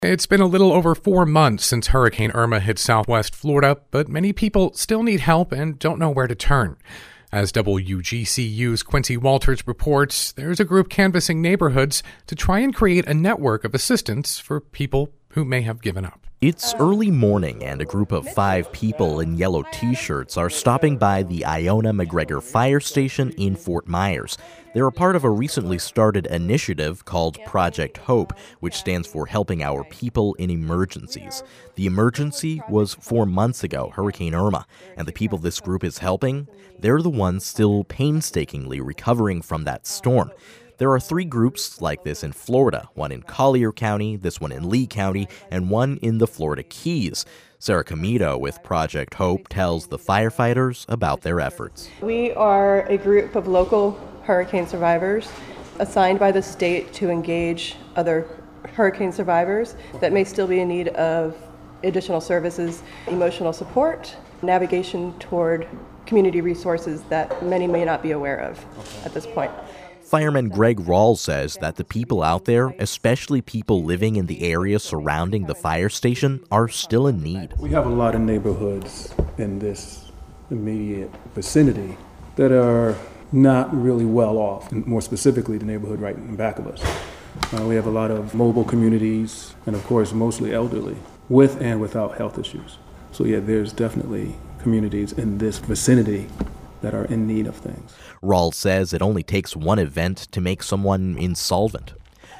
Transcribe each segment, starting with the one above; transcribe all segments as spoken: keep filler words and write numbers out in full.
It's been a little over four months since Hurricane Irma hit southwest Florida, but many people still need help and don't know where to turn. As W G C U's Quincy Walters reports, there's a group canvassing neighborhoods to try and create a network of assistance for people who may have given up. It's early morning, and a group of five people in yellow T-shirts are stopping by the Iona McGregor Fire Station in Fort Myers. They're a part of a recently started initiative called Project Hope, which stands for Helping Our People in Emergencies. The emergency was four months ago, Hurricane Irma, and the people this group is helping, they're the ones still painstakingly recovering from that storm. There are three groups like this in Florida, one in Collier County, this one in Lee County, and one in the Florida Keys. Sarah Comito with Project Hope tells the firefighters about their efforts. We are a group of local hurricane survivors assigned by the state to engage other hurricane survivors that may still be in need of additional services, emotional support, navigation toward community resources that many may not be aware of at this point. Fireman Greg Rawls says that the people out there, especially people living in the area surrounding the fire station, are still in need. We have a lot of neighborhoods in this immediate vicinity that are not really well off, and more specifically the neighborhood right in back of us. Uh, we have a lot of mobile communities and, of course, mostly elderly with and without health issues. So, yeah, there's definitely communities in this vicinity that are in need of things. Rawls says it only takes one event to make someone insolvent.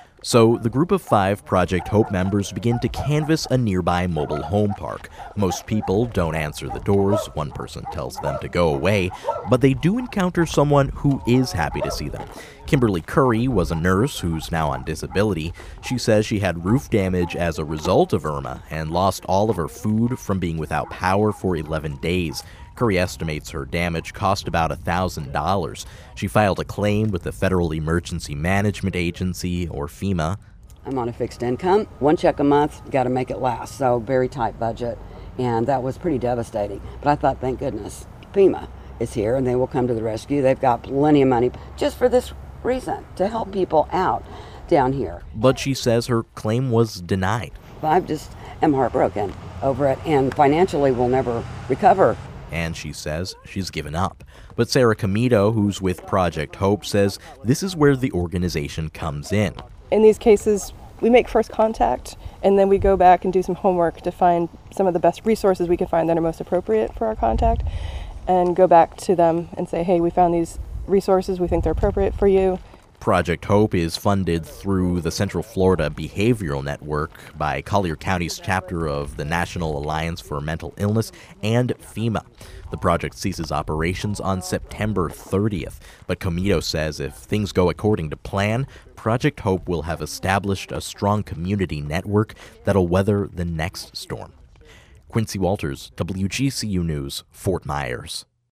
So the group of five Project Hope members begin to canvass a nearby mobile home park. Most people don't answer the doors, one person tells them to go away, but they do encounter someone who is happy to see them. Kimberly Curry was a nurse who's now on disability. She says she had roof damage as a result of Irma and lost all of her food from being without power for eleven days. Curry estimates her damage cost about one thousand dollars. She filed a claim with the Federal Emergency Management Agency, or FEMA. I'm on a fixed income. One check a month, got to make it last, so very tight budget. And that was pretty devastating. But I thought, thank goodness, FEMA is here and they will come to the rescue. They've got plenty of money just for this reason, to help people out down here. But she says her claim was denied. I just am heartbroken over it, and financially we'll never recover. And she says she's given up. But Sarah Comito, who's with Project Hope, says this is where the organization comes in. In these cases, we make first contact, and then we go back and do some homework to find some of the best resources we can find that are most appropriate for our contact, and go back to them and say, hey, we found these resources, we think they're appropriate for you. Project Hope is funded through the Central Florida Behavioral Network by Collier County's chapter of the National Alliance for Mental Illness and FEMA. The project ceases operations on September thirtieth, but Comito says if things go according to plan, Project Hope will have established a strong community network that'll weather the next storm. Quincy Walters, W G C U News, Fort Myers.